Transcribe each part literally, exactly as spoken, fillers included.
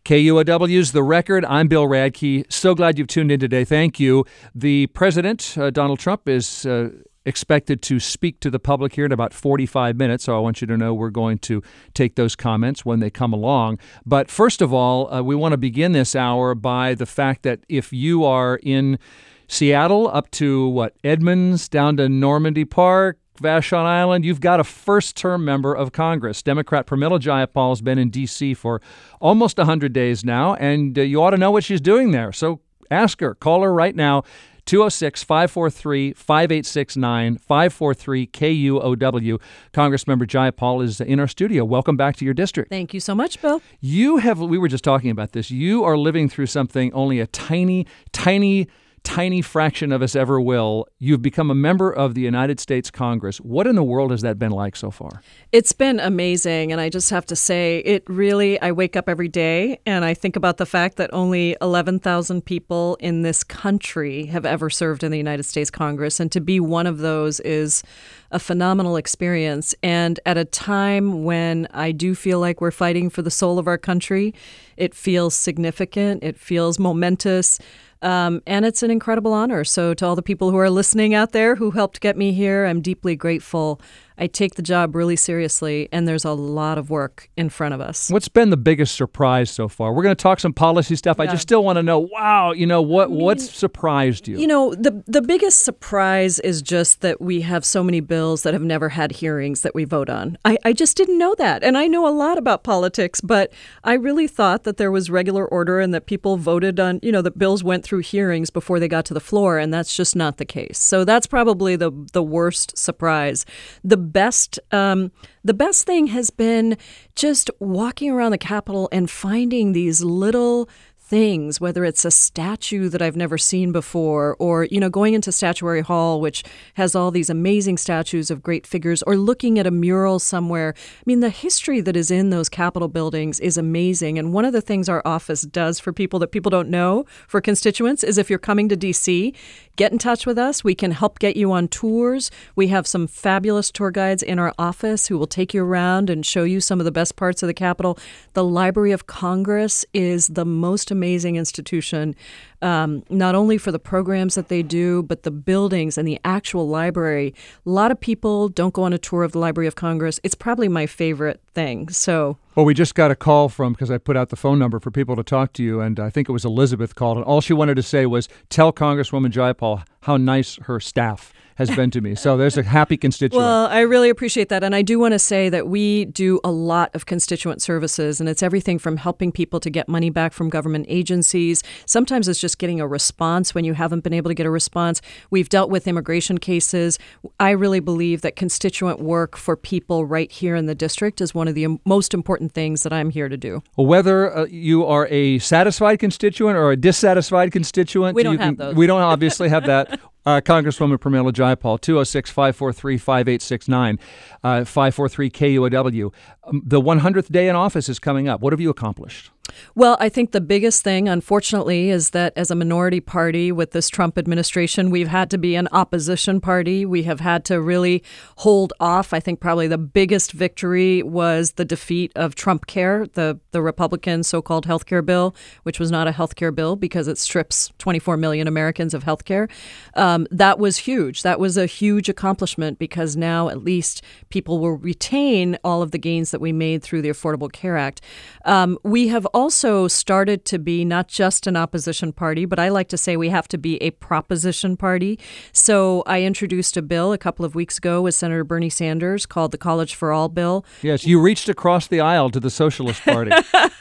K U O W's The Record. I'm Bill Radke. So glad you've tuned in today. Thank you. The president, uh, Donald Trump, is uh, expected to speak to the public here in about forty-five minutes. So I want you to know we're going to take those comments when they come along. But first of all, uh, we want to begin this hour by the fact that if you are in Seattle up to, what, Edmonds, down to Normandy Park, Vashon Island, you've got a first-term member of Congress. Democrat Pramila Jayapal has been in D C for almost one hundred days now, and uh, you ought to know what she's doing there. So ask her. Call her right now, two oh six, five four three, five eight six nine, five four three K U O W. Congressmember Jayapal is in our studio. Welcome back to your district. Thank you so much, Bill. You have, we were just talking about this, you are living through something only a tiny, tiny tiny fraction of us ever will. You've become a member of the United States Congress. What in the world has that been like so far? It's been amazing. And I just have to say, it really, I wake up every day and I think about the fact that only eleven thousand people in this country have ever served in the United States Congress. And to be one of those is a phenomenal experience. And at a time when I do feel like we're fighting for the soul of our country, it feels significant. It feels momentous. Um, and it's an incredible honor. So to all the people who are listening out there who helped get me here, I'm deeply grateful. I take the job really seriously, and there's a lot of work in front of us. What's been the biggest surprise so far? We're going to talk some policy stuff. Yeah. I just still want to know, wow, you know, what I mean, what's surprised you? You know, the the biggest surprise is just that we have so many bills that have never had hearings that we vote on. I, I just didn't know that. And I know a lot about politics, but I really thought that there was regular order and that people voted on, you know, that bills went through hearings before they got to the floor, and that's just not the case. So that's probably the the worst surprise. The best um, the best thing has been just walking around the Capitol and finding these little things, whether it's a statue that I've never seen before, or, you know, going into Statuary Hall, which has all these amazing statues of great figures, or looking at a mural somewhere. I mean, the history that is in those Capitol buildings is amazing. And one of the things our office does for people that people don't know, for constituents, is if you're coming to D C, get in touch with us. We can help get you on tours. We have some fabulous tour guides in our office who will take you around and show you some of the best parts of the Capitol. The Library of Congress is the most amazing institution, um, not only for the programs that they do, but the buildings and the actual library. A lot of people don't go on a tour of the Library of Congress. It's probably my favorite thing. So, well, we just got a call from, because I put out the phone number for people to talk to you, and I think it was Elizabeth called, and all she wanted to say was, tell Congresswoman Jayapal how nice her staff has been to me. So there's a happy constituent. Well, I really appreciate that. And I do want to say that we do a lot of constituent services, and it's everything from helping people to get money back from government agencies. Sometimes it's just getting a response when you haven't been able to get a response. We've dealt with immigration cases. I really believe that constituent work for people right here in the district is one of the most important things that I'm here to do. Well, whether uh, you are a satisfied constituent or a dissatisfied constituent, we don't you have can, those. We don't obviously have that. Uh, Congresswoman Pramila Jayapal, two oh six, five four three, five eight six nine, uh, five four three K U O W. Um, the one hundredth day in office is coming up. What have you accomplished? Well, I think the biggest thing, unfortunately, is that as a minority party with this Trump administration, we've had to be an opposition party. We have had to really hold off. I think probably the biggest victory was the defeat of Trump Care, the, the Republican so-called health care bill, which was not a health care bill because it strips twenty-four million Americans of health care. Um, that was huge. That was a huge accomplishment because now at least people will retain all of the gains that we made through the Affordable Care Act. Um, we have also started to be not just an opposition party, but I like to say we have to be a proposition party. So I introduced a bill a couple of weeks ago with Senator Bernie Sanders called the College for All bill. Yes, you reached across the aisle to the Socialist Party.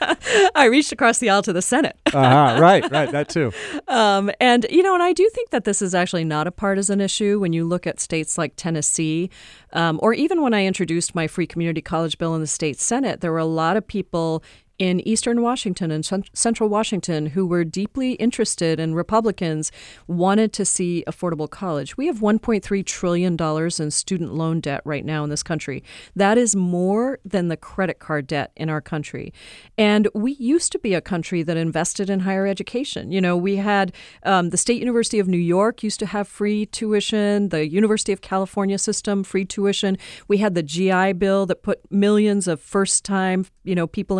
I reached across the aisle to the Senate. uh-huh, right, right, that too. Um, and, you know, and I do think that this is actually not a partisan issue when you look at states like Tennessee, um, or even when I introduced my free community college bill in the state Senate, there were a lot of people in eastern Washington and central Washington who were deeply interested, and Republicans wanted to see affordable college. We have one point three trillion dollars in student loan debt right now in this country. That is more than the credit card debt in our country. And we used to be a country that invested in higher education. You know, we had um, the State University of New York used to have free tuition, the University of California system, free tuition. We had the G I Bill that put millions of first-time, you know, people and their families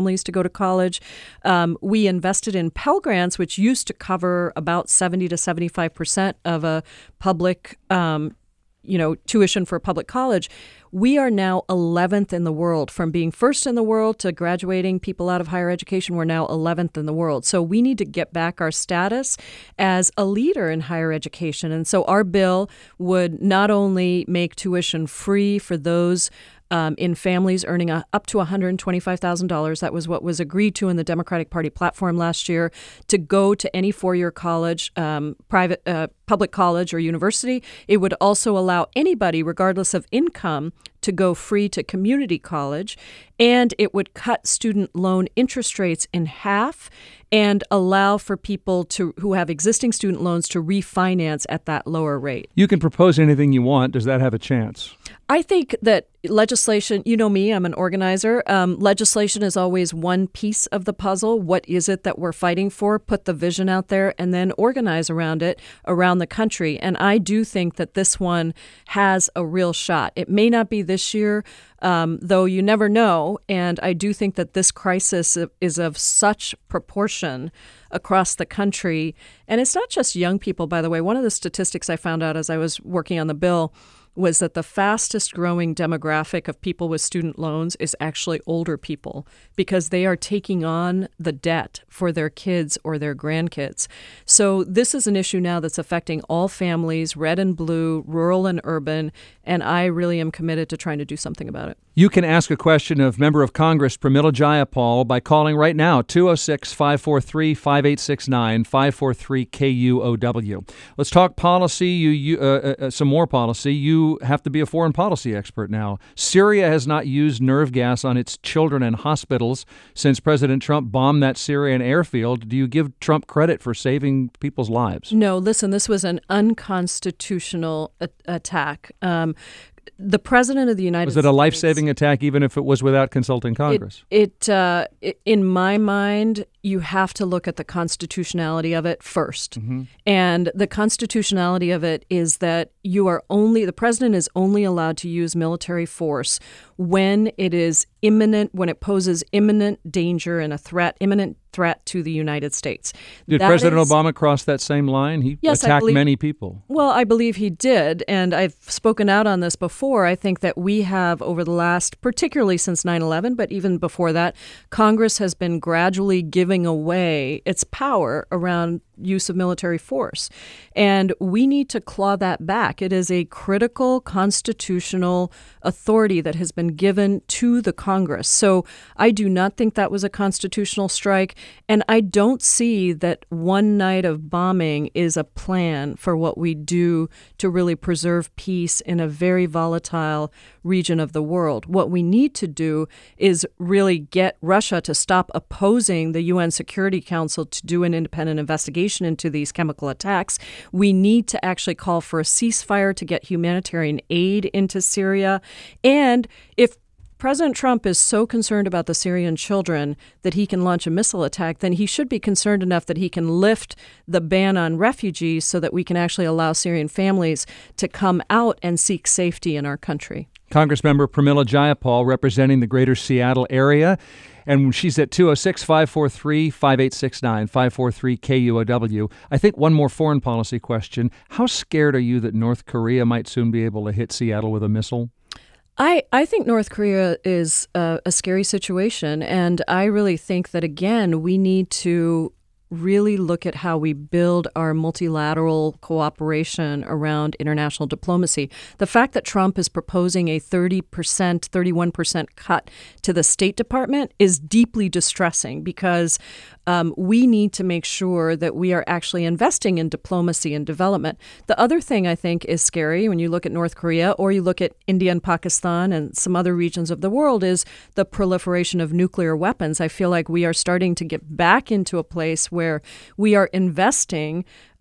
families to go to college. Um, we invested in Pell Grants, which used to cover about seventy to seventy-five percent of a public um you know, tuition for a public college. We are now eleventh in the world. From being first in the world to graduating people out of higher education, we're now eleventh in the world. So we need to get back our status as a leader in higher education. And so our bill would not only make tuition free for those Um, in families earning a, up to one hundred twenty-five thousand dollars. That was what was agreed to in the Democratic Party platform last year, to go to any four-year college, um, private, uh, public college or university. It would also allow anybody, regardless of income, to go free to community college, and it would cut student loan interest rates in half and allow for people to who have existing student loans to refinance at that lower rate. You can propose anything you want. Does that have a chance? I think that legislation, you know me, I'm an organizer. Um, legislation is always one piece of the puzzle. What is it that we're fighting for? Put the vision out there and then organize around it around the country. And I do think that this one has a real shot. It may not be this year, um, though you never know. And I do think that this crisis is of such proportion across the country. And it's not just young people, by the way. One of the statistics I found out as I was working on the bill was that the fastest growing demographic of people with student loans is actually older people, because they are taking on the debt for their kids or their grandkids. So this is an issue now that's affecting all families, red and blue, rural and urban, and I really am committed to trying to do something about it. You can ask a question of Member of Congress Pramila Jayapal by calling right now, two oh six, five four three, five eight six nine, five four three K U O W. Let's talk policy, you, you uh, uh, some more policy. You have to be a foreign policy expert now. Syria has not used nerve gas on its children and hospitals since President Trump bombed that Syrian airfield. Do you give Trump credit for saving people's lives? No, listen, this was an unconstitutional a- attack. Um, The President of the United States... Was it a life-saving attack even if it was without consulting Congress? It, it, uh, it, in my mind, you have to look at the constitutionality of it first. Mm-hmm. And the constitutionality of it is that you are only, the President is only allowed to use military force when it is imminent, when it poses imminent danger and a threat, imminent threat to the United States. Did That President is, Obama cross that same line? He yes, attacked believe, many people. Well, I believe he did, and I've spoken out on this before. I think that we have, over the last, particularly since nine eleven, but even before that, Congress has been gradually giving away its power around use of military force. And we need to claw that back. It is a critical constitutional authority that has been given to the Congress. So I do not think that was a constitutional strike. And I don't see that one night of bombing is a plan for what we do to really preserve peace in a very volatile region of the world. What we need to do is really get Russia to stop opposing the U N Security Council to do an independent investigation into these chemical attacks. We need to actually call for a ceasefire to get humanitarian aid into Syria. And if President Trump is so concerned about the Syrian children that he can launch a missile attack, then he should be concerned enough that he can lift the ban on refugees so that we can actually allow Syrian families to come out and seek safety in our country. Congressmember Pramila Jayapal, representing the greater Seattle area. And she's at two oh six, five four three, five eight six nine, five four three K U O W. I think one more foreign policy question. How scared are you that North Korea might soon be able to hit Seattle with a missile? I, I think North Korea is a, a scary situation. And I really think that, again, we need to really look at how we build our multilateral cooperation around international diplomacy. The fact that Trump is proposing a thirty percent, thirty-one percent cut to the State Department is deeply distressing, because um, we need to make sure that we are actually investing in diplomacy and development. The other thing I think is scary when you look at North Korea or you look at India and Pakistan and some other regions of the world is the proliferation of nuclear weapons. I feel like we are starting to get back into a place where we are investing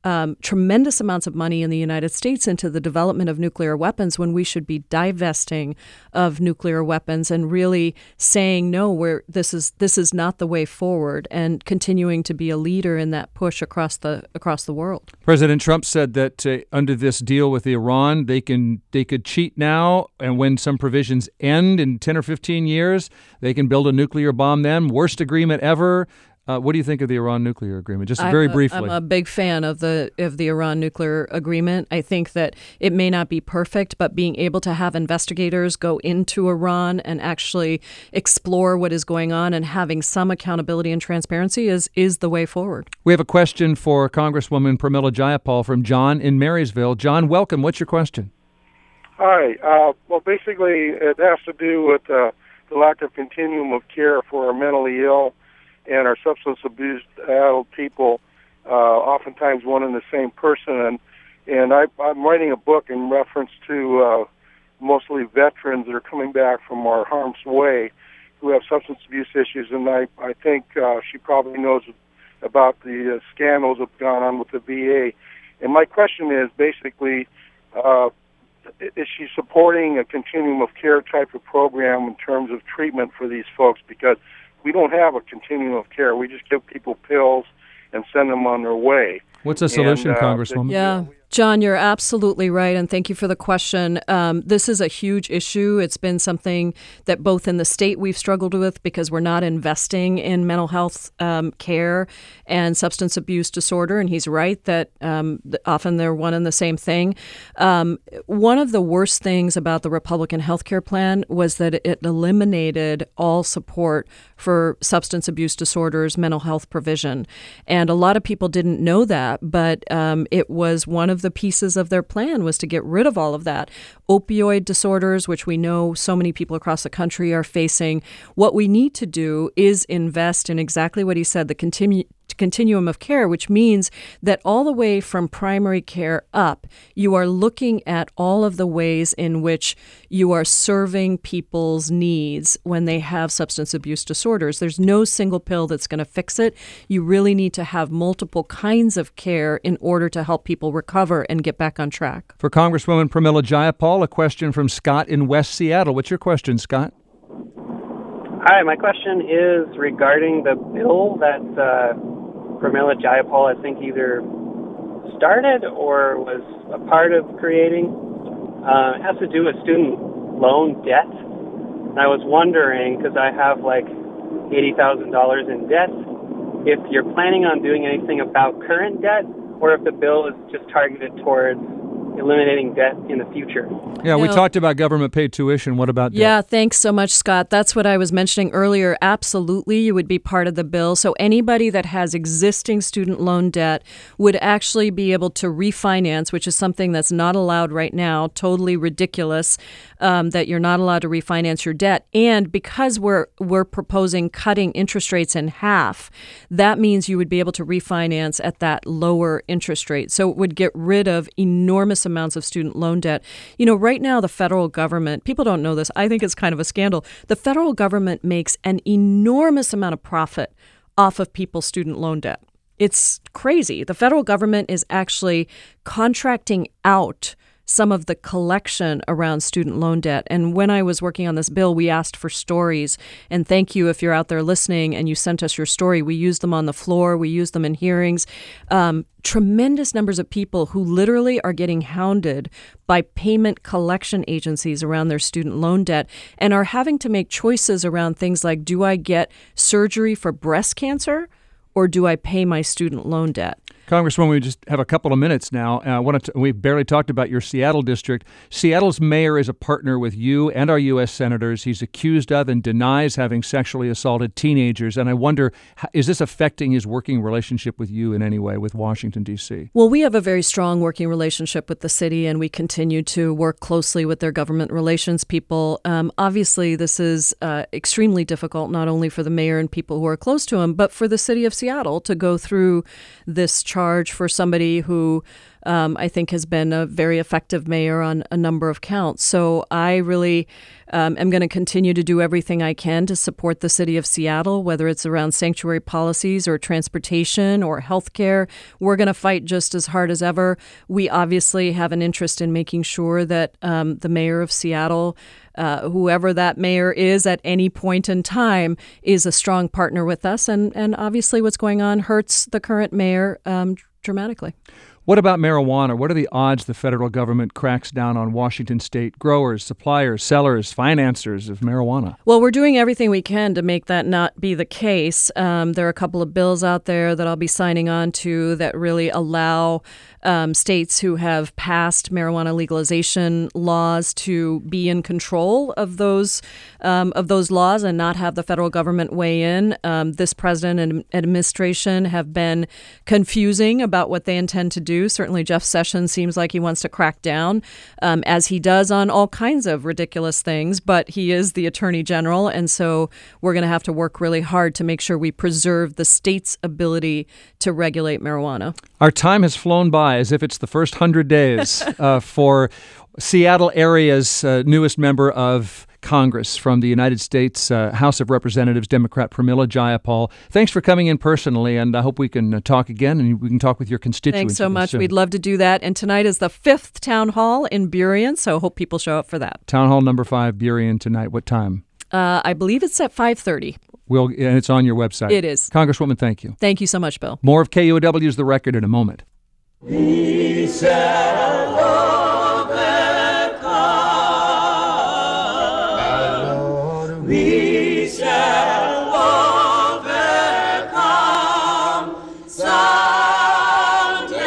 um, tremendous amounts of money in the United States into the development of nuclear weapons when we should be divesting of nuclear weapons and really saying, no, we're, this is this is not the way forward, and continuing to be a leader in that push across the across the world. President Trump said that uh, under this deal with Iran, they can they could cheat now, and when some provisions end in ten or fifteen years, they can build a nuclear bomb then. Worst agreement ever. Uh, what do you think of the Iran nuclear agreement? Just very I'm a, briefly. I'm a big fan of the of the Iran nuclear agreement. I think that it may not be perfect, but being able to have investigators go into Iran and actually explore what is going on and having some accountability and transparency is is the way forward. We have a question for Congresswoman Pramila Jayapal from John in Marysville. John, welcome. What's your question? Hi. Uh, well, basically, it has to do with uh, the lack of continuum of care for our mentally ill and our substance abuse adult people, uh, oftentimes one and the same person. And, and I, I'm writing a book in reference to uh, mostly veterans that are coming back from our harm's way who have substance abuse issues. And I, I think uh, she probably knows about the uh, scandals that have gone on with the V A. And my question is basically, uh, is she supporting a continuum of care type of program in terms of treatment for these folks? Because we don't have a continuum of care. We just give people pills and send them on their way. What's the solution, and, uh, Congresswoman? Yeah. John, you're absolutely right, and thank you for the question. Um, this is a huge issue. It's been something that both in the state we've struggled with because we're not investing in mental health um, care and substance abuse disorder, and he's right that um, often they're one and the same thing. Um, one of the worst things about the Republican health care plan was that it eliminated all support for substance abuse disorders, mental health provision, and a lot of people didn't know that, but um, it was one of the pieces of their plan was to get rid of all of that. Opioid disorders, which we know so many people across the country are facing. What we need to do is invest in exactly what he said, the continu- continuum of care, which means that all the way from primary care up, you are looking at all of the ways in which you are serving people's needs when they have substance abuse disorders. There's no single pill that's going to fix it. You really need to have multiple kinds of care in order to help people recover and get back on track. For Congresswoman Pramila Jayapal, a question from Scott in West Seattle. What's your question, Scott? Hi, my question is regarding the bill that uh, Pramila Jayapal, I think, either started or was a part of creating. Uh, it has to do with student loan debt. And I was wondering, because I have like eighty thousand dollars in debt, if you're planning on doing anything about current debt or if the bill is just targeted towards eliminating debt in the future. Yeah, we No. talked about government-paid tuition. What about debt? Yeah, thanks so much, Scott. That's what I was mentioning earlier. Absolutely, you would be part of the bill. So anybody that has existing student loan debt would actually be able to refinance, which is something that's not allowed right now. Totally ridiculous um, that you're not allowed to refinance your debt. And because we're we're proposing cutting interest rates in half, that means you would be able to refinance at that lower interest rate. So it would get rid of enormous amounts of student loan debt. You know, right now, the federal government, people don't know this, I think it's kind of a scandal. The federal government makes an enormous amount of profit off of people's student loan debt. It's crazy. The federal government is actually contracting out some of the collection around student loan debt. And when I was working on this bill, we asked for stories. And thank you if you're out there listening and you sent us your story. We used them on the floor. We used them in hearings. Um, tremendous numbers of people who literally are getting hounded by payment collection agencies around their student loan debt and are having to make choices around things like, do I get surgery for breast cancer or do I pay my student loan debt? Congresswoman, we just have a couple of minutes now. Uh, I want to. We've barely talked about your Seattle district. Seattle's mayor is a partner with you and our U S senators. He's accused of and denies having sexually assaulted teenagers. And I wonder, is this affecting his working relationship with you in any way with Washington, D C? Well, we have a very strong working relationship with the city, and we continue to work closely with their government relations people. Um, obviously, this is uh, extremely difficult, not only for the mayor and people who are close to him, but for the city of Seattle to go through this charge for somebody who um, I think, has been a very effective mayor on a number of counts. So I really um, am going to continue to do everything I can to support the city of Seattle, whether it's around sanctuary policies or transportation or healthcare. We're going to fight just as hard as ever. We obviously have an interest in making sure that um, the mayor of Seattle, uh, whoever that mayor is at any point in time, is a strong partner with us. And, and obviously what's going on hurts the current mayor um, dramatically. What about marijuana? What are the odds the federal government cracks down on Washington state growers, suppliers, sellers, financiers of marijuana? Well, we're doing everything we can to make that not be the case. Um, there are a couple of bills out there that I'll be signing on to that really allow um, states who have passed marijuana legalization laws to be in control of those um, of those laws and not have the federal government weigh in. Um, this president and administration have been confusing about what they intend to do. Certainly Jeff Sessions seems like he wants to crack down, um, as he does on all kinds of ridiculous things, but he is the attorney general, and so we're going to have to work really hard to make sure we preserve the state's ability to regulate marijuana. Our time has flown by as if it's the first hundred days uh, for Seattle area's uh, newest member of Congress from the United States uh, House of Representatives, Democrat Pramila Jayapal. Thanks for coming in personally, and I hope we can uh, talk again and we can talk with your constituents. Thanks so much. Soon. We'd love to do that. And tonight is the fifth town hall in Burien, so hope people show up for that. Town hall number five, Burien, tonight. What time? Uh, I believe it's at five thirty. We'll, and it's on your website. It is. Congresswoman, thank you. Thank you so much, Bill. More of K U O W's The Record in a moment. We shall overcome. We shall overcome someday.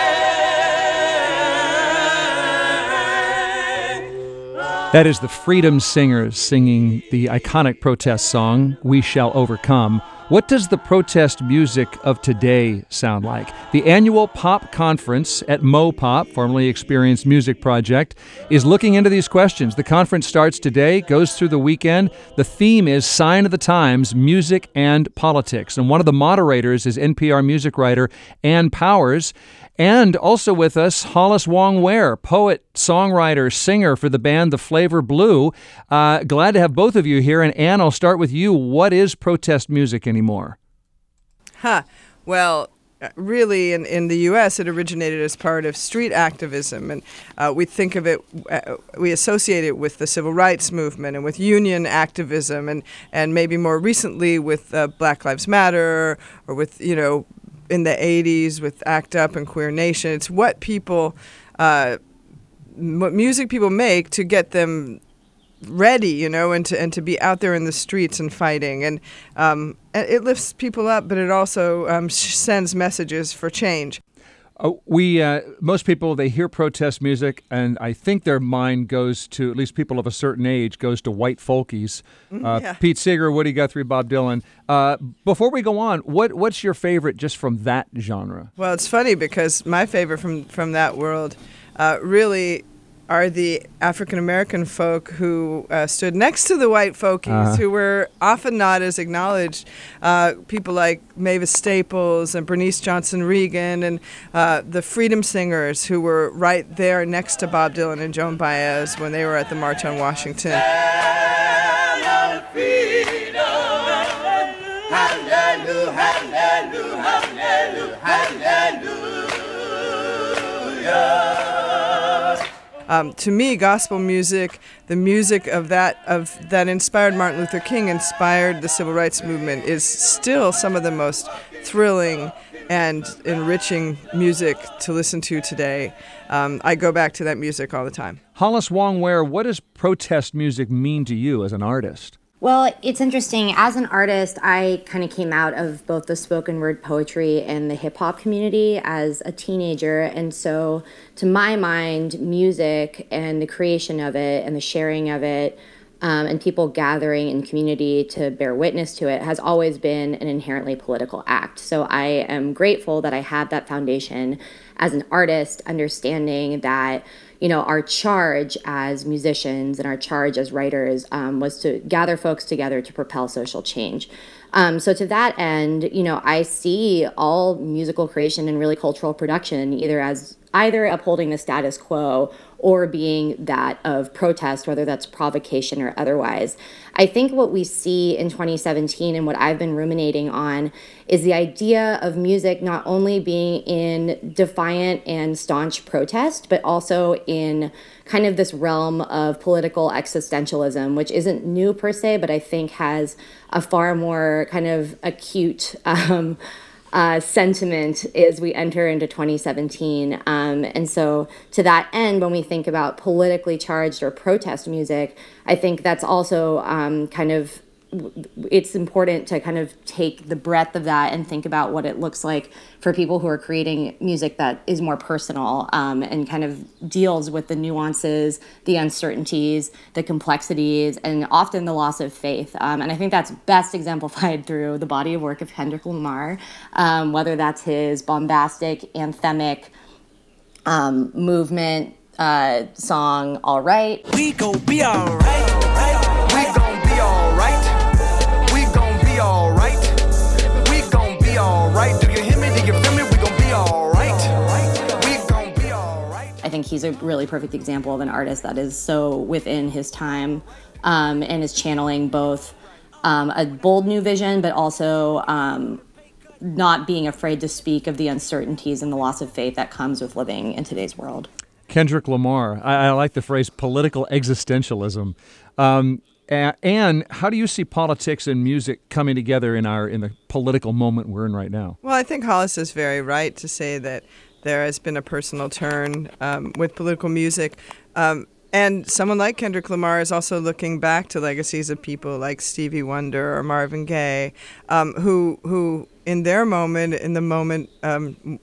That is the Freedom Singers singing the iconic protest song, We Shall Overcome. What does the protest music of today sound like? The annual pop conference at MoPop, formerly Experience Music Project, is looking into these questions. The conference starts today, goes through the weekend. The theme is Sign of the Times, Music and Politics. And one of the moderators is N P R music writer Ann Powers. And also with us, Hollis Wong Ware, poet, songwriter, singer for the band The Flavor Blue. Uh, glad to have both of you here. And Ann, I'll start with you. What is protest music anymore? Huh. Well, really, in, in the U S, it originated as part of street activism. And uh, we think of it, uh, we associate it with the civil rights movement and with union activism and, and maybe more recently with uh, Black Lives Matter or with, you know, in the eighties with ACT UP and Queer Nation. It's what people, uh, what music people make to get them ready, you know, and to and to be out there in the streets and fighting. And um, it lifts people up, but it also um, sends messages for change. Uh, we uh, most people, they hear protest music, and I think their mind goes to, at least people of a certain age, goes to white folkies. Uh, yeah. Pete Seeger, Woody Guthrie, Bob Dylan. Uh, before we go on, what what's your favorite just from that genre? Well, it's funny because my favorite from, from that world uh, really are the African-American folk who uh, stood next to the white folkies, uh-huh. who were often not as acknowledged. Uh, people like Mavis Staples and Bernice Johnson Reagan and uh, the Freedom Singers who were right there next to Bob Dylan and Joan Baez when they were at the March on Washington. Hallelujah, hallelujah, hallelujah, hallelujah. Um, to me, gospel music, the music of that of that inspired Martin Luther King, inspired the civil rights movement, is still some of the most thrilling and enriching music to listen to today. Um, I go back to that music all the time. Hollis Wong Ware, what does protest music mean to you as an artist? Well, it's interesting. As an artist, I kind of came out of both the spoken word poetry and the hip hop community as a teenager. And so to my mind, music and the creation of it and the sharing of it um, and people gathering in community to bear witness to it has always been an inherently political act. So I am grateful that I have that foundation as an artist, understanding that, you know, our charge as musicians and our charge as writers um, was to gather folks together to propel social change. Um, so to that end, you know, I see all musical creation and really cultural production either as either upholding the status quo or being that of protest, whether that's provocation or otherwise. I think what we see in twenty seventeen and what I've been ruminating on is the idea of music not only being in defiant and staunch protest, but also in kind of this realm of political existentialism, which isn't new per se, but I think has a far more kind of acute um, Uh, sentiment as we enter into twenty seventeen. Um, and so to that end, when we think about politically charged or protest music, I think that's also um, kind of, it's important to kind of take the breadth of that and think about what it looks like for people who are creating music that is more personal um, and kind of deals with the nuances, the uncertainties, the complexities, and often the loss of faith. Um, and I think that's best exemplified through the body of work of Kendrick Lamar, um, whether that's his bombastic, anthemic um, movement uh, song, All Right. We gon' be all right, right. We gon' be all right. All right, we gon' be all right. Do you hear me? Do you feel me? We gon' be all right. We gon' be all right. I think he's a really perfect example of an artist that is so within his time um, and is channeling both um, a bold new vision, but also um, not being afraid to speak of the uncertainties and the loss of faith that comes with living in today's world. Kendrick Lamar. I, I like the phrase political existentialism. Um, And how do you see politics and music coming together in our in the political moment we're in right now? Well, I think Hollis is very right to say that there has been a personal turn um, with political music. Um, and someone like Kendrick Lamar is also looking back to legacies of people like Stevie Wonder or Marvin Gaye, um, who who in their moment, in the moment um,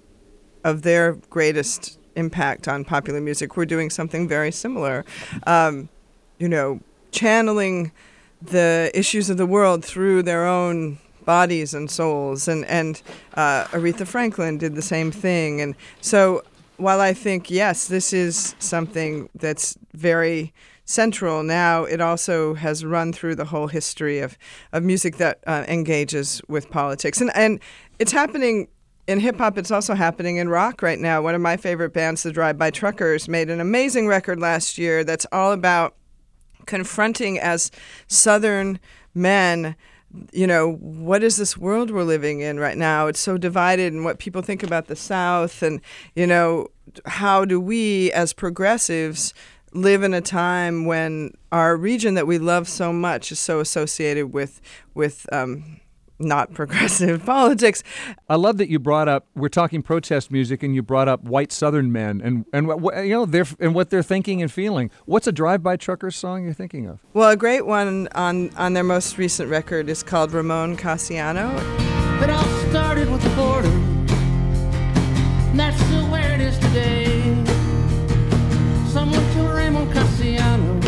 of their greatest impact on popular music, were doing something very similar. Um, you know, channeling the issues of the world through their own bodies and souls. And, and uh, Aretha Franklin did the same thing. And so while I think, yes, this is something that's very central now, it also has run through the whole history of, of music that uh, engages with politics. And, and it's happening in hip-hop. It's also happening in rock right now. One of my favorite bands, the Drive-By Truckers, made an amazing record last year that's all about confronting as Southern men, you know, what is this world we're living in right now? It's so divided, and what people think about the South, and, you know, how do we as progressives live in a time when our region that we love so much is so associated with with um, not progressive politics. I love that you brought up, we're talking protest music, and you brought up white Southern men and, and you know, they're, and what they're thinking and feeling. What's a Drive-By Truckers song you're thinking of? Well, a great one on, on their most recent record is called Ramon Casiano. It all started with the border, and that's still where it is today. Someone killed Ramon Casiano,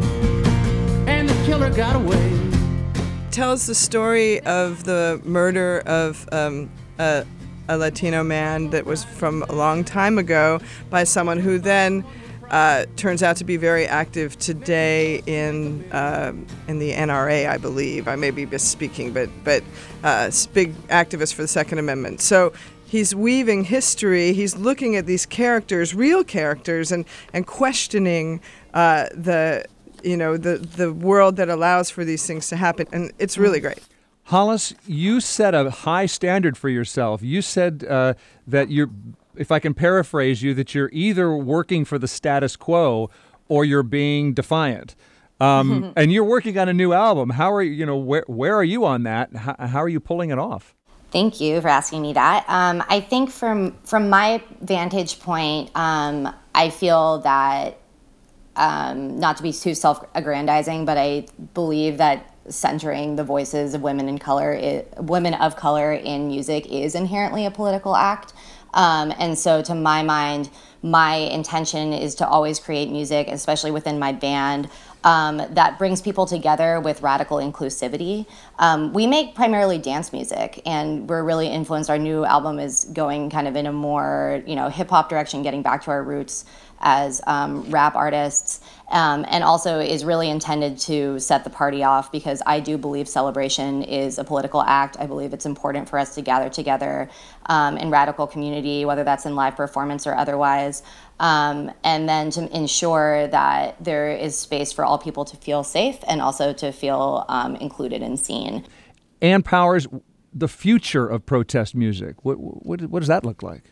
and the killer got away. Tells the story of the murder of um, a, a Latino man that was from a long time ago by someone who then uh, turns out to be very active today in uh, in the N R A, I believe. I may be misspeaking, but but uh, big activist for the Second Amendment. So he's weaving history. He's looking at these characters, real characters, and and questioning uh, the. you know, the, the world that allows for these things to happen. And it's really great. Hollis, you set a high standard for yourself. You said uh, that you're, if I can paraphrase you, that you're either working for the status quo or you're being defiant. Um, and you're working on a new album. How are you, you know, where, where are you on that? How, how are you pulling it off? Thank you for asking me that. Um, I think from, from my vantage point, um, I feel that Um, not to be too self-aggrandizing, but I believe that centering the voices of women in color, is, women of color in music is inherently a political act. Um, and so to my mind, my intention is to always create music, especially within my band, um, that brings people together with radical inclusivity. Um, we make primarily dance music, and we're really influenced. Our new album is going kind of in a more, you know, hip-hop direction, getting back to our roots as um, rap artists, um, and also is really intended to set the party off, because I do believe celebration is a political act. I believe it's important for us to gather together um, in radical community, whether that's in live performance or otherwise, um, and then to ensure that there is space for all people to feel safe and also to feel um, included and seen. Ann Powers, the future of protest music, what, what, what does that look like?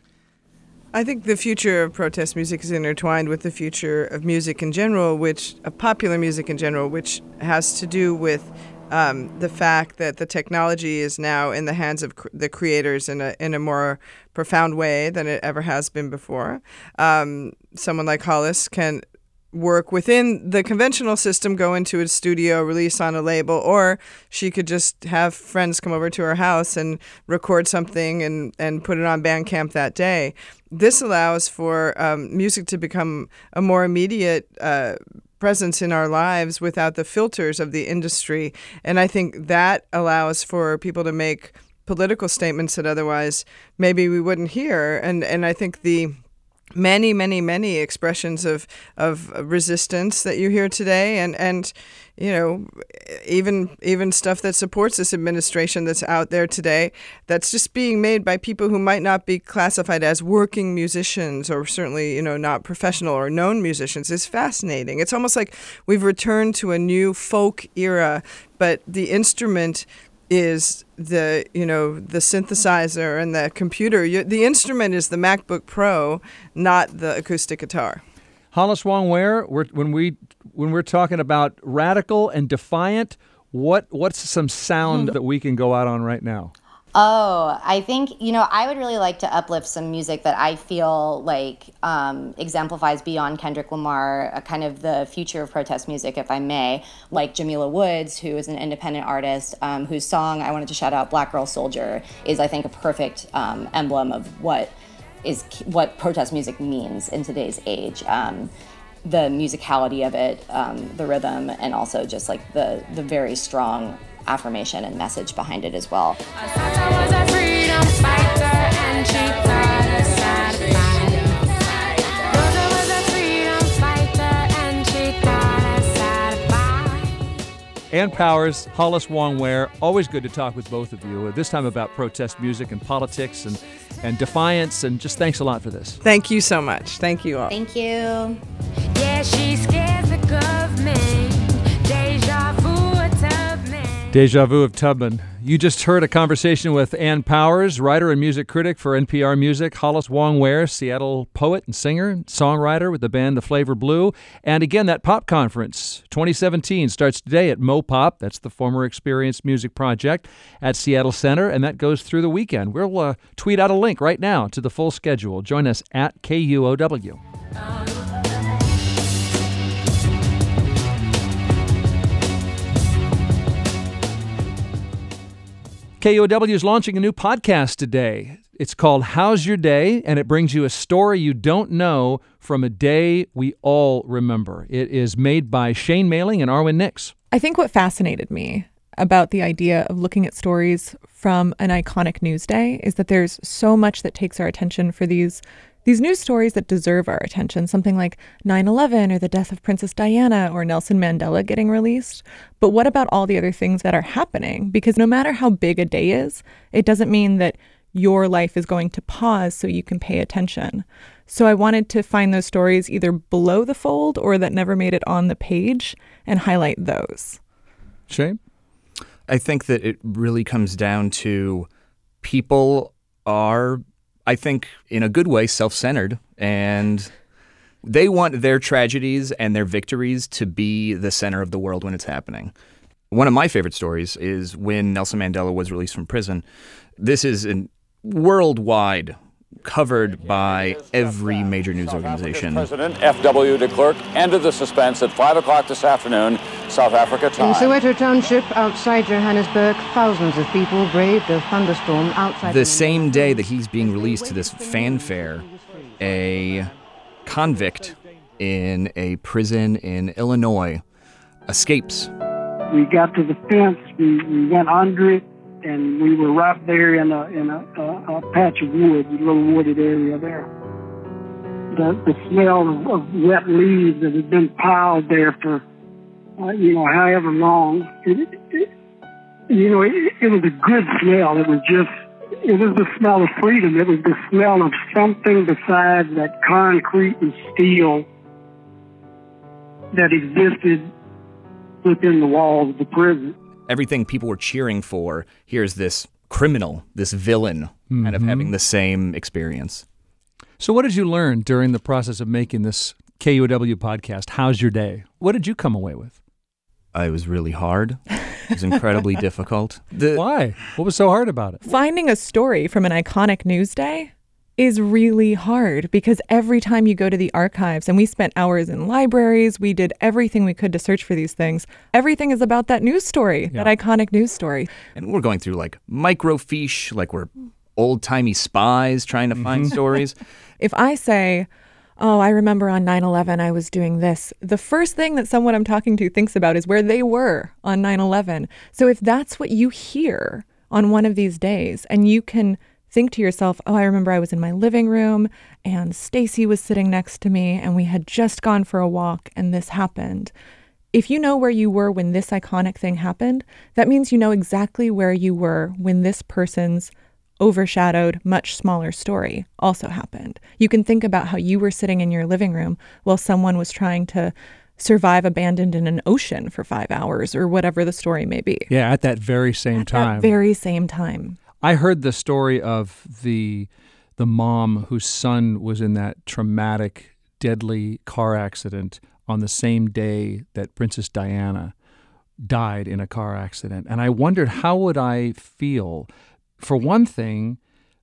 I think the future of protest music is intertwined with the future of music in general, which of popular music in general, which has to do with um, the fact that the technology is now in the hands of cr- the creators in a in a more profound way than it ever has been before. Um, someone like Hollis can work within the conventional system, go into a studio, release on a label, or she could just have friends come over to her house and record something and, and put it on Bandcamp that day. This allows for um, music to become a more immediate uh, presence in our lives without the filters of the industry. And I think that allows for people to make political statements that otherwise maybe we wouldn't hear. And, and I think the many, many, many expressions of, of resistance that you hear today, and, and you know, even even stuff that supports this administration that's out there today, that's just being made by people who might not be classified as working musicians, or certainly, you know, not professional or known musicians, is fascinating. It's almost like we've returned to a new folk era, but the instrument is the, you know, the synthesizer and the computer. You, the instrument is the MacBook Pro, not the acoustic guitar. Hollis Wong Ware, we're, when we when we're talking about radical and defiant, what what's some sound that we can go out on right now? Oh, I think, you know, I would really like to uplift some music that I feel like um, exemplifies beyond Kendrick Lamar, a kind of the future of protest music, if I may, like Jamila Woods, who is an independent artist, um, whose song I wanted to shout out, Black Girl Soldier, is, I think, a perfect um, emblem of what is what protest music means in today's age. Um, the musicality of it, um, the rhythm, and also just like the the very strong affirmation and message behind it as well. I thought I was a freedom fighter and she thought her satisfied. Rosa was a freedom fighter and she thought her satisfied. Ann Powers, Hollis Wong Ware, always good to talk with both of you, this time about protest music and politics and, and defiance, and just thanks a lot for this. Thank you so much. Thank you all. Thank you. Yeah, she scares the government. Deja vu of Tubman. Deja vu of Tubman. You just heard a conversation with Ann Powers, writer and music critic for N P R Music, Hollis Wong Ware, Seattle poet and singer, songwriter with the band The Flavor Blue. And again, that pop conference, twenty seventeen, starts today at Mopop. That's the former Experience Music Project at Seattle Center, and that goes through the weekend. We'll uh, tweet out a link right now to the full schedule. Join us at K U O W. K U O W is launching a new podcast today. It's called How's Your Day, and it brings you a story you don't know from a day we all remember. It is made by Shane Mailing and Arwen Nix. I think what fascinated me about the idea of looking at stories from an iconic news day is that there's so much that takes our attention for these These news stories that deserve our attention, something like nine eleven or the death of Princess Diana or Nelson Mandela getting released. But what about all the other things that are happening? Because no matter how big a day is, it doesn't mean that your life is going to pause so you can pay attention. So I wanted to find those stories either below the fold or that never made it on the page and highlight those. Shane? I think that it really comes down to people are, I think, in a good way, self-centered, and they want their tragedies and their victories to be the center of the world when it's happening. One of my favorite stories is when Nelson Mandela was released from prison. This is a worldwide, covered by every major news organization. President F W de Klerk ended the suspense at five o'clock this afternoon, South Africa time. In Soweto Township, outside Johannesburg, thousands of people braved a thunderstorm outside. The same day that he's being released to this fanfare, a convict in a prison in Illinois escapes. We got to the fence, we, we went under it, and we were right there in a in a, a, a patch of woods, a little wooded area there. The, the smell of, of wet leaves that had been piled there for, uh, you know, however long, it, it, you know, it, it was a good smell. It was just, it was the smell of freedom. It was the smell of something besides that concrete and steel that existed within the walls of the prison. Everything people were cheering for, here's this criminal, this villain, mm-hmm. kind of having the same experience. So what did you learn during the process of making this K U O W podcast, How's Your Day? What did you come away with? Uh, it was really hard. It was incredibly difficult. The- Why? What was so hard about it? Finding a story from an iconic news day is really hard because every time you go to the archives, and we spent hours in libraries, we did everything we could to search for these things. Everything is about that news story, yeah. that iconic news story. And we're going through like microfiche, like we're old-timey spies trying to find mm-hmm. stories. If I say, oh, I remember on nine eleven I was doing this, the first thing that someone I'm talking to thinks about is where they were on nine eleven. So if that's what you hear on one of these days, and you can think to yourself, oh, I remember I was in my living room and Stacy was sitting next to me and we had just gone for a walk and this happened. If you know where you were when this iconic thing happened, that means you know exactly where you were when this person's overshadowed, much smaller story also happened. You can think about how you were sitting in your living room while someone was trying to survive abandoned in an ocean for five hours or whatever the story may be. Yeah, at that very same at time. At that very same time. I heard the story of the the mom whose son was in that traumatic, deadly car accident on the same day that Princess Diana died in a car accident. And I wondered, how would I feel? For one thing,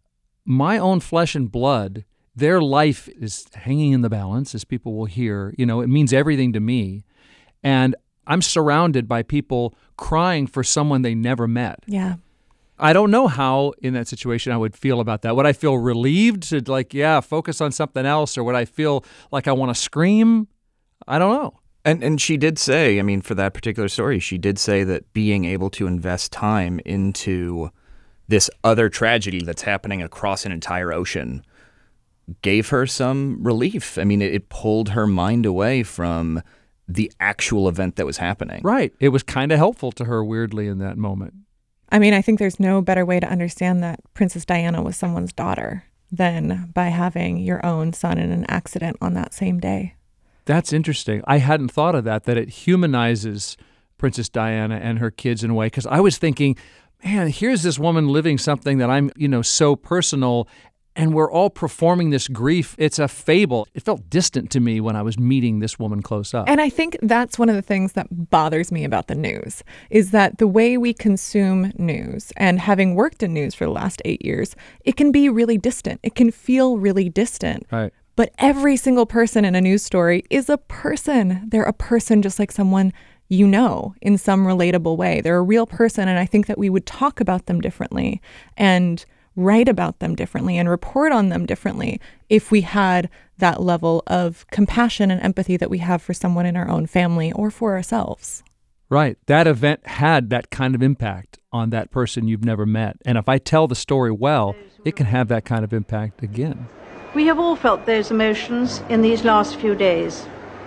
my own flesh and blood, their life is hanging in the balance, as people will hear. You know, it means everything to me. And I'm surrounded by people crying for someone they never met. Yeah. I don't know how in that situation I would feel about that. Would I feel relieved to like, yeah, focus on something else? Or would I feel like I want to scream? I don't know. And and she did say, I mean, for that particular story, she did say that being able to invest time into this other tragedy that's happening across an entire ocean gave her some relief. I mean, it, it pulled her mind away from the actual event that was happening. Right. It was kind of helpful to her, weirdly, in that moment. I mean, I think there's no better way to understand that Princess Diana was someone's daughter than by having your own son in an accident on that same day. That's interesting. I hadn't thought of that, that it humanizes Princess Diana and her kids in a way, because I was thinking, man, here's this woman living something that I'm, you know, so personal, and we're all performing this grief. It's a fable. It felt distant to me when I was meeting this woman close up. And I think that's one of the things that bothers me about the news, is that the way we consume news, and having worked in news for the last eight years, it can be really distant. It can feel really distant. Right. But every single person in a news story is a person. They're a person just like someone you know in some relatable way. They're a real person, and I think that we would talk about them differently and write about them differently and report on them differently if we had that level of compassion and empathy that we have for someone in our own family or for ourselves. Right. That event had that kind of impact on that person you've never met. And if I tell the story well, it can have that kind of impact again. We have all felt those emotions in these last few days.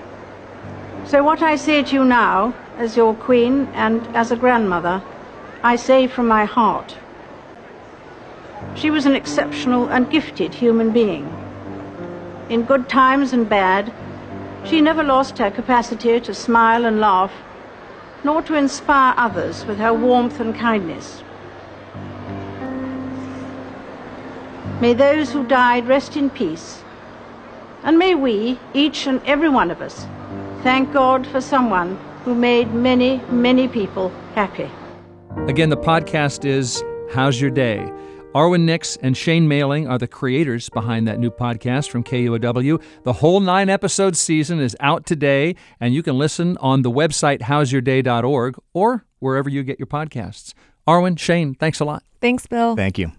So what I say to you now, as your queen and as a grandmother, I say from my heart. She was an exceptional and gifted human being. In good times and bad, she never lost her capacity to smile and laugh, nor to inspire others with her warmth and kindness. May those who died rest in peace, and may we, each and every one of us, thank God for someone who made many, many people happy. Again, the podcast is How's Your Day? Arwen Nix and Shane Mailing are the creators behind that new podcast from K U O W. The whole nine-episode season is out today, and you can listen on the website hows your day dot org or wherever you get your podcasts. Arwen, Shane, thanks a lot. Thanks, Bill. Thank you.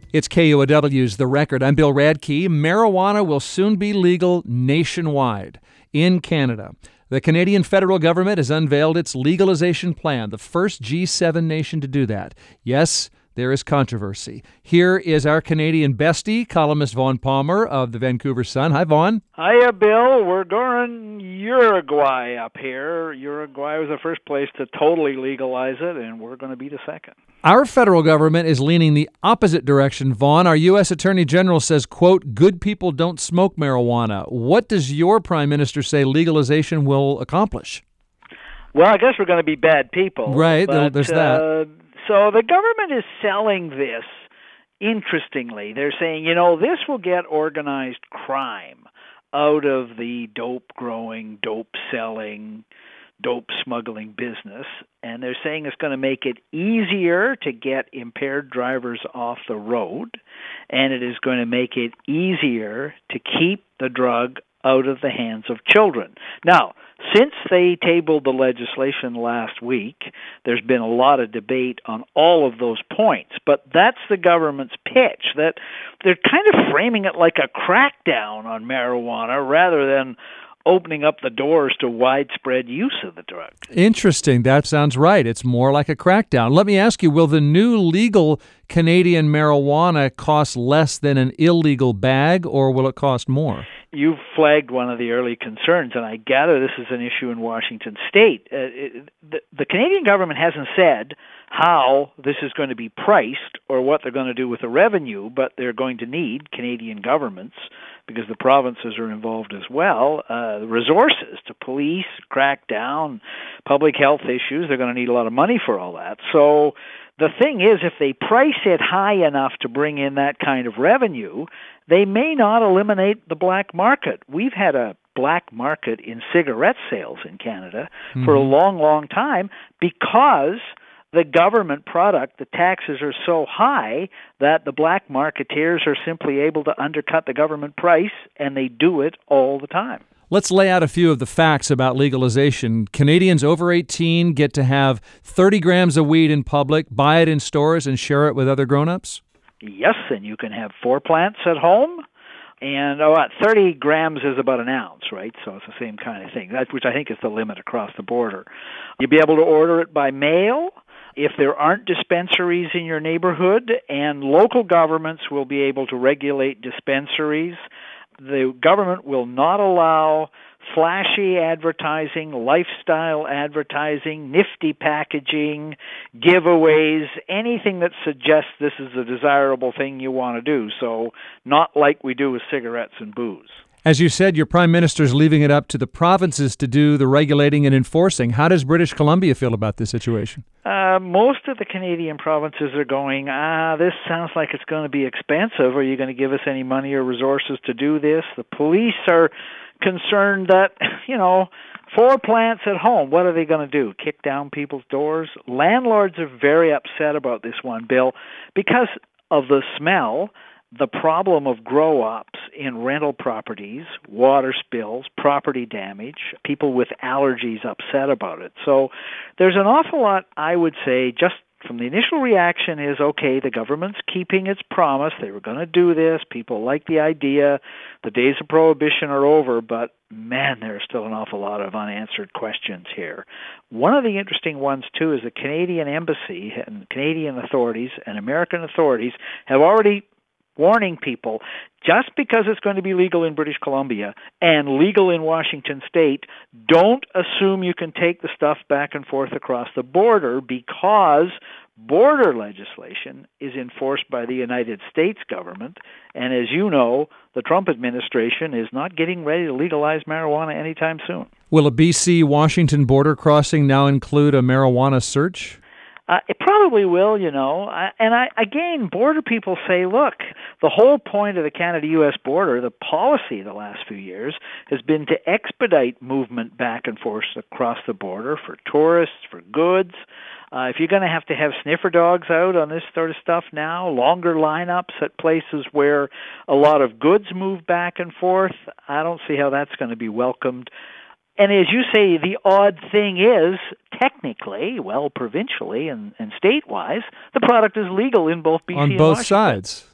It's K U O W's The Record. I'm Bill Radke. Marijuana will soon be legal nationwide in Canada. The Canadian federal government has unveiled its legalization plan, the first G seven nation to do that. Yes, there is controversy. Here is our Canadian bestie, columnist Vaughn Palmer of the Vancouver Sun. Hi, Vaughn. Hiya, Bill. We're going Uruguay up here. Uruguay was the first place to totally legalize it, and we're going to be the second. Our federal government is leaning the opposite direction, Vaughn. Our U S Attorney General says, quote, good people don't smoke marijuana. What does your Prime Minister say legalization will accomplish? Well, I guess we're going to be bad people. Right, but, there's uh, that. So the government is selling this, interestingly. They're saying, you know, this will get organized crime out of the dope-growing, dope-selling, dope-smuggling business. And they're saying it's going to make it easier to get impaired drivers off the road, and it is going to make it easier to keep the drug out of the hands of children. Now, since they tabled the legislation last week, there's been a lot of debate on all of those points, but that's the government's pitch, that they're kind of framing it like a crackdown on marijuana rather than opening up the doors to widespread use of the drug. Interesting. That sounds right. It's more like a crackdown. Let me ask you, will the new legal Canadian marijuana cost less than an illegal bag, or will it cost more? You've flagged one of the early concerns, and I gather this is an issue in Washington State. Uh, it, the, the Canadian government hasn't said how this is going to be priced or what they're going to do with the revenue, but they're going to need Canadian governments, because the provinces are involved as well, uh, resources to police, crack down, public health issues. They're going to need a lot of money for all that. So the thing is, if they price it high enough to bring in that kind of revenue, they may not eliminate the black market. We've had a black market in cigarette sales in Canada mm-hmm. for a long, long time because the government product, the taxes are so high that the black marketeers are simply able to undercut the government price, and they do it all the time. Let's lay out a few of the facts about legalization. Canadians over eighteen get to have thirty grams of weed in public, buy it in stores, and share it with other grown-ups? Yes, and you can have four plants at home. And oh, thirty grams is about an ounce, right? So it's the same kind of thing, that, which I think is the limit across the border. You'll be able to order it by mail if there aren't dispensaries in your neighborhood, and local governments will be able to regulate dispensaries. The government will not allow flashy advertising, lifestyle advertising, nifty packaging, giveaways, anything that suggests this is a desirable thing you want to do. So not like we do with cigarettes and booze. As you said, your Prime Minister's leaving it up to the provinces to do the regulating and enforcing. How does British Columbia feel about this situation? Uh, most of the Canadian provinces are going, ah, this sounds like it's going to be expensive. Are you going to give us any money or resources to do this? The police are concerned that, you know, four plants at home, what are they going to do? Kick down people's doors? Landlords are very upset about this one, Bill, because of the smell, the problem of grow-ops in rental properties, water spills, property damage, people with allergies upset about it. So there's an awful lot, I would say, just from the initial reaction is, okay, the government's keeping its promise. They were going to do this. People like the idea. The days of prohibition are over, but man, there's still an awful lot of unanswered questions here. One of the interesting ones, too, is the Canadian Embassy and Canadian authorities and American authorities have already warning people, just because it's going to be legal in British Columbia and legal in Washington State, don't assume you can take the stuff back and forth across the border, because border legislation is enforced by the United States government. And as you know, the Trump administration is not getting ready to legalize marijuana anytime soon. Will a B C-Washington border crossing now include a marijuana search? Uh, it probably will, you know. I, and I, again, border people say, look, the whole point of the Canada-U S border, the policy the last few years, has been to expedite movement back and forth across the border for tourists, for goods. Uh, if you're going to have to have sniffer dogs out on this sort of stuff now, longer lineups at places where a lot of goods move back and forth, I don't see how that's going to be welcomed. And as you say, the odd thing is, technically, well, provincially and, and state-wise, the product is legal in both B C on and both Washington. sides.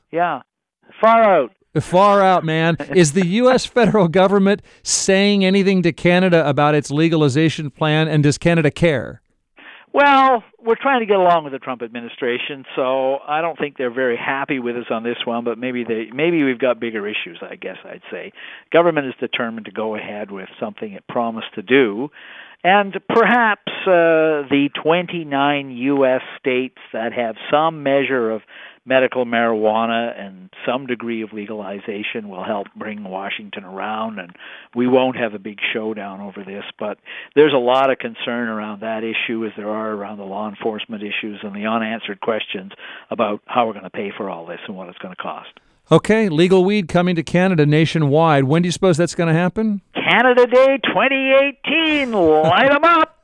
yeah. Far out. Far out, man. Is the U S federal government saying anything to Canada about its legalization plan, and does Canada care? Well, we're trying to get along with the Trump administration, so I don't think they're very happy with us on this one, but maybe they maybe we've got bigger issues, I guess I'd say. Government is determined to go ahead with something it promised to do, and perhaps uh, the twenty-nine U S states that have some measure of medical marijuana and some degree of legalization will help bring Washington around, and we won't have a big showdown over this. But there's a lot of concern around that issue, as there are around the law enforcement issues and the unanswered questions about how we're going to pay for all this and what it's going to cost. Okay, legal weed coming to Canada nationwide. When do you suppose that's going to happen? Canada Day twenty eighteen, light 'em up!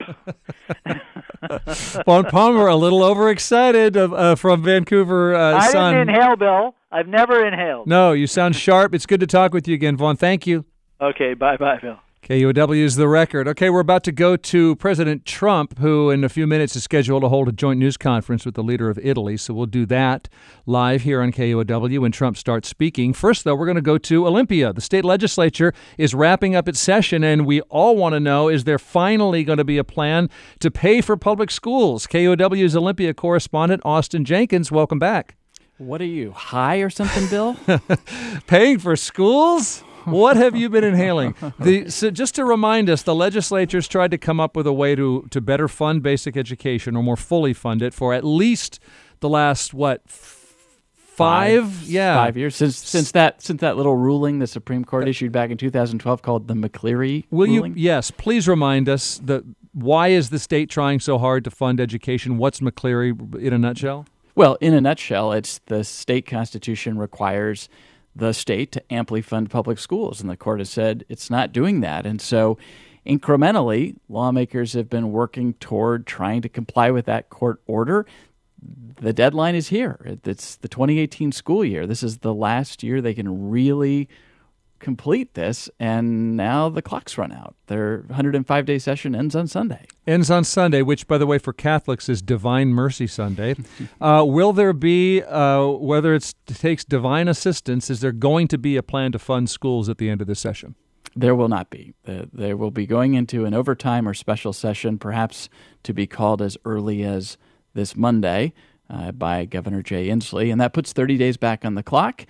Vaughn Palmer, a little overexcited uh, uh, from Vancouver uh, I Sun. didn't inhale, Bill. I've never inhaled. No, you sound sharp. It's good to talk with you again, Vaughn. Thank you. Okay, bye-bye, Bill. K U O W is The Record. Okay, we're about to go to President Trump, who in a few minutes is scheduled to hold a joint news conference with the leader of Italy. So we'll do that live here on K U O W when Trump starts speaking. First, though, we're going to go to Olympia. The state legislature is wrapping up its session, and we all want to know, is there finally going to be a plan to pay for public schools? K U O W's Olympia correspondent Austin Jenkins, welcome back. What are you, high or something, Bill? Paying for schools? What have you been inhaling? The, so just to remind us, the legislature's tried to come up with a way to, to better fund basic education, or more fully fund it, for at least the last, what, f- five? Five, yeah. five years since since that since that little ruling the Supreme Court issued back in two thousand twelve called the McCleary Will ruling. you? Yes, please remind us, the, why is the state trying so hard to fund education? What's McCleary in a nutshell? Well, in a nutshell, it's the state constitution requires the state to amply fund public schools, and the court has said it's not doing that. And so incrementally, lawmakers have been working toward trying to comply with that court order. The deadline is here. It's the twenty eighteen school year. This is the last year they can really complete this, and now the clock's run out. Their one hundred five day session ends on Sunday. Ends on Sunday, which, by the way, for Catholics is Divine Mercy Sunday. uh, will there be, uh, whether it's, it takes divine assistance, is there going to be a plan to fund schools at the end of the session? There will not be. Uh, they will be going into an overtime or special session, perhaps to be called as early as this Monday uh, by Governor Jay Inslee, and that puts thirty days back on the clock.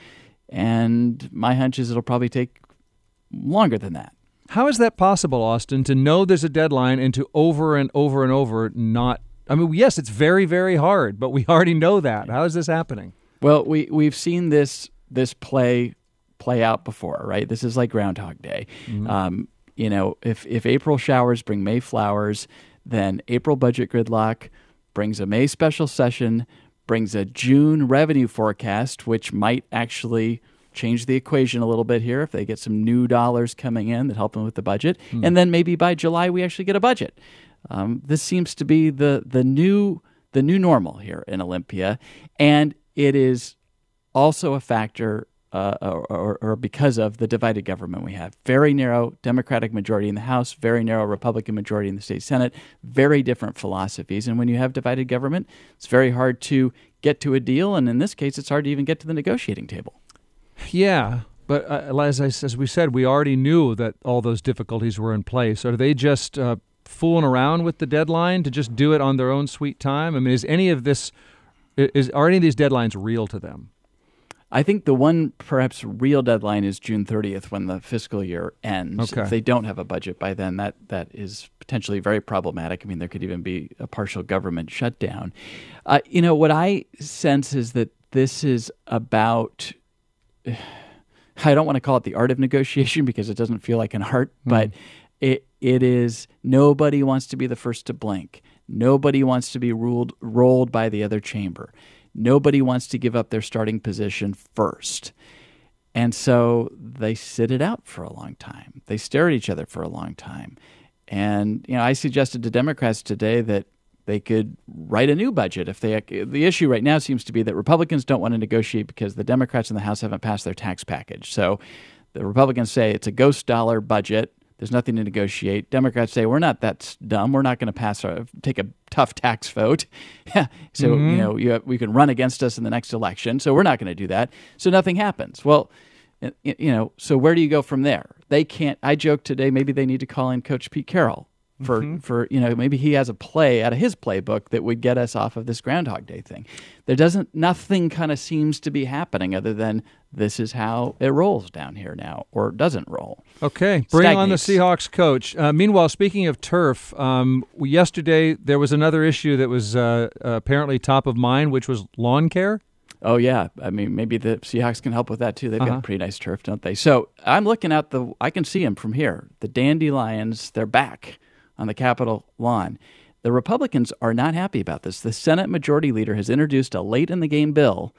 And my hunch is it'll probably take longer than that. How is that possible, Austin, to know there's a deadline and to over and over and over not... I mean, yes, it's very, very hard, but we already know that. How is this happening? Well, we, we've seen this this play play out before, right? This is like Groundhog Day. Mm-hmm. Um, you know, if, if April showers bring May flowers, then April budget gridlock brings a May special session, brings a June revenue forecast, which might actually change the equation a little bit here if they get some new dollars coming in that help them with the budget. Hmm. And then maybe by July we actually get a budget. Um, this seems to be the the new the new normal here in Olympia, and it is also a factor uh, or, or, or because of the divided government we have. Very narrow Democratic majority in the House, very narrow Republican majority in the state Senate, very different philosophies. And when you have divided government, it's very hard to get to a deal, and in this case, it's hard to even get to the negotiating table. Yeah, but uh, as, I, as we said, we already knew that all those difficulties were in place. Are they just uh, fooling around with the deadline to just do it on their own sweet time? I mean, is any of this, is are any of these deadlines real to them? I think the one perhaps real deadline is June thirtieth when the fiscal year ends. Okay. If they don't have a budget by then, that that is potentially very problematic. I mean, there could even be a partial government shutdown. Uh, you know, what I sense is that this is about, I don't want to call it the art of negotiation because it doesn't feel like an art, mm. but it it is nobody wants to be the first to blink. Nobody wants to be ruled rolled by the other chamber. Nobody wants to give up their starting position first. And so they sit it out for a long time. They stare at each other for a long time. And, you know, I suggested to Democrats today that they could write a new budget. If they, the issue right now seems to be that Republicans don't want to negotiate because the Democrats in the House haven't passed their tax package. So the Republicans say it's a ghost dollar budget. There's nothing to negotiate. Democrats say, we're not that dumb. We're not going to pass a, take a tough tax vote. so, Mhm. you know, you have, we can run against us in the next election. So we're not going to do that. So nothing happens. Well, y- you know, so where do you go from there? They can't, I joked today, maybe they need to call in Coach Pete Carroll for, Mhm. for, you know, maybe he has a play out of his playbook that would get us off of this Groundhog Day thing. There doesn't, nothing kind of seems to be happening other than this is how it rolls down here now, or doesn't roll. Okay, bring on the Stagnates. Seahawks coach. Uh, meanwhile, speaking of turf, um, yesterday there was another issue that was uh, apparently top of mind, which was lawn care. Oh, yeah. I mean, maybe the Seahawks can help with that, too. They've Uh-huh. got pretty nice turf, don't they? So I'm looking at the, I can see them from here. The Dandelions, they're back on the Capitol lawn. The Republicans are not happy about this. The Senate Majority Leader has introduced a late-in-the-game bill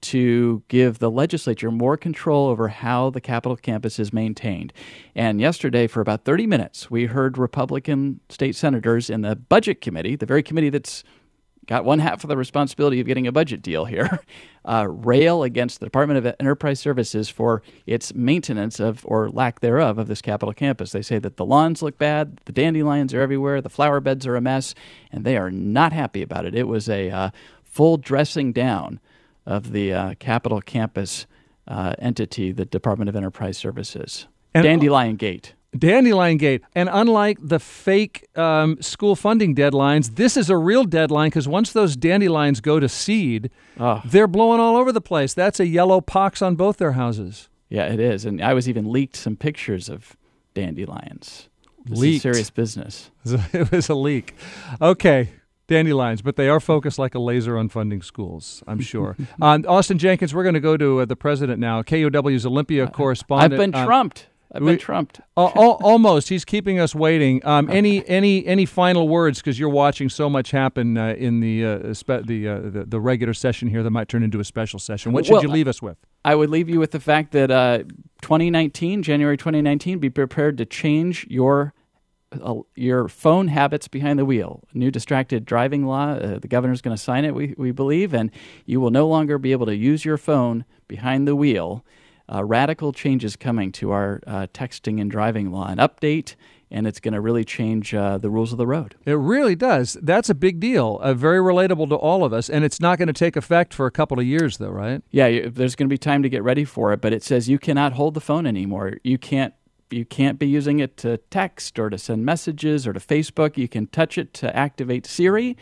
to give the legislature more control over how the Capitol campus is maintained. And yesterday, for about thirty minutes, we heard Republican state senators in the Budget Committee, the very committee that's got one half of the responsibility of getting a budget deal here, uh, rail against the Department of Enterprise Services for its maintenance of, or lack thereof, of this Capitol campus. They say that the lawns look bad, the dandelions are everywhere, the flower beds are a mess, and they are not happy about it. It was a uh, full dressing down of the uh, Capitol campus uh, entity, the Department of Enterprise Services. And- Dandelion Gate. Dandelion Gate. And unlike the fake um, school funding deadlines, this is a real deadline because once those dandelions go to seed, Oh. they're blowing all over the place. That's a yellow pox on both their houses. Yeah, it is. And I was even leaked some pictures of dandelions. This Leaked. is serious business. It was a leak. Okay. Dandelions, but they are focused like a laser on funding schools, I'm sure. um, Austin Jenkins, we're going to go to uh, the president now, K U W's Olympia correspondent. I've been Um, trumped. I've we- been trumped. Al- al- almost. He's keeping us waiting. Um, any any any final words? Because you're watching so much happen uh, in the uh, spe- the, uh, the the regular session here that might turn into a special session. What should Well, you leave us with? I would leave you with the fact that uh, twenty nineteen, January twenty nineteen, be prepared to change your uh, your phone habits behind the wheel. A new distracted driving law. Uh, the governor's going to sign it, we, we believe, and you will no longer be able to use your phone behind the wheel. Uh, radical changes coming to our uh, texting and driving law, an update, and it's going to really change uh, the rules of the road. It really does. That's a big deal. Uh, very relatable to all of us, and it's not going to take effect for a couple of years, though, right? Yeah, you, there's going to be time to get ready for it, but it says you cannot hold the phone anymore. You can't you can't be using it to text or to send messages or to Facebook. You can touch it to activate Siri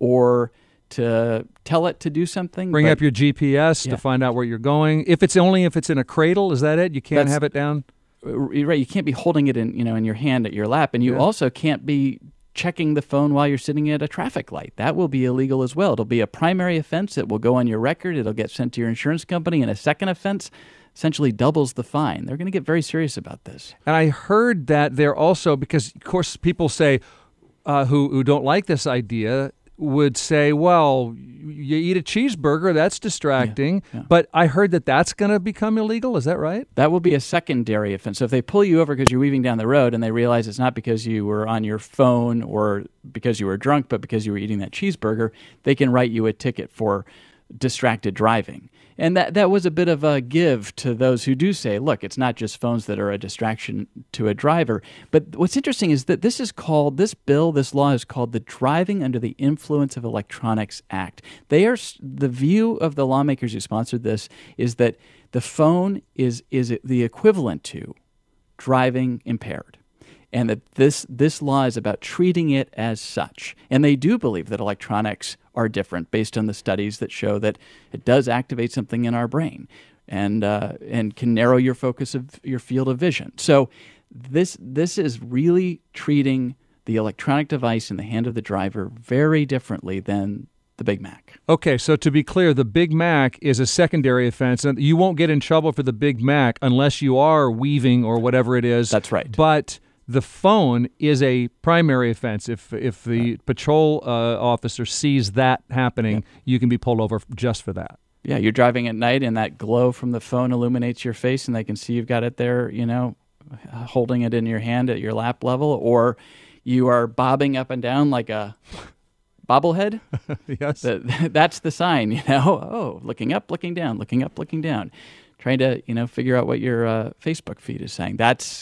or to tell it to do something. Bring but- up your G P S Yeah. to find out where you're going. If it's only if it's in a cradle, is that it? You can't That's- have it down? You're right. You can't be holding it in, you know, in your hand at your lap, and you Yeah. also can't be checking the phone while you're sitting at a traffic light. That will be illegal as well. It'll be a primary offense. It will go on your record. It'll get sent to your insurance company, and a second offense essentially doubles the fine. They're going to get very serious about this. And I heard that they're also, because of course people say uh, who who don't like this idea would say, well, you eat a cheeseburger, that's distracting. Yeah, yeah. But I heard that that's going to become illegal. Is that right? That will be a secondary offense. So if they pull you over because you're weaving down the road and they realize it's not because you were on your phone or because you were drunk, but because you were eating that cheeseburger, they can write you a ticket for distracted driving. And that, that was a bit of a give to those who do say, look, it's not just phones that are a distraction to a driver. But what's interesting is that this is called, this bill, this law is called the Driving Under the Influence of Electronics Act. They are, the view of the lawmakers who sponsored this is that the phone is, is the equivalent to driving impaired. And that this this law is about treating it as such. And they do believe that electronics are different based on the studies that show that it does activate something in our brain and uh, and can narrow your focus of your field of vision. So this this is really treating the electronic device in the hand of the driver very differently than the Big Mac. Okay, so to be clear, the Big Mac is a secondary offense, and you won't get in trouble for the Big Mac unless you are weaving or whatever it is. That's right. But the phone is a primary offense. If if the patrol uh, officer sees that happening, Yeah. you can be pulled over just for that. Yeah, you're driving at night and that glow from the phone illuminates your face and they can see you've got it there, you know, holding it in your hand at your lap level, or you are bobbing up and down like a bobblehead. Yes. That, that's the sign, you know. Oh, looking up, looking down, looking up, looking down. Trying to, you know, figure out what your uh, Facebook feed is saying. That's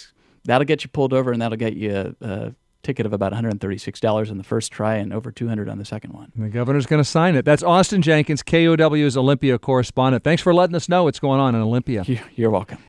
that'll get you pulled over, and that'll get you a, a ticket of about one hundred thirty-six dollars on the first try and over two hundred dollars on the second one. The governor's going to sign it. That's Austin Jenkins, K O W's Olympia correspondent. Thanks for letting us know what's going on in Olympia. You're welcome.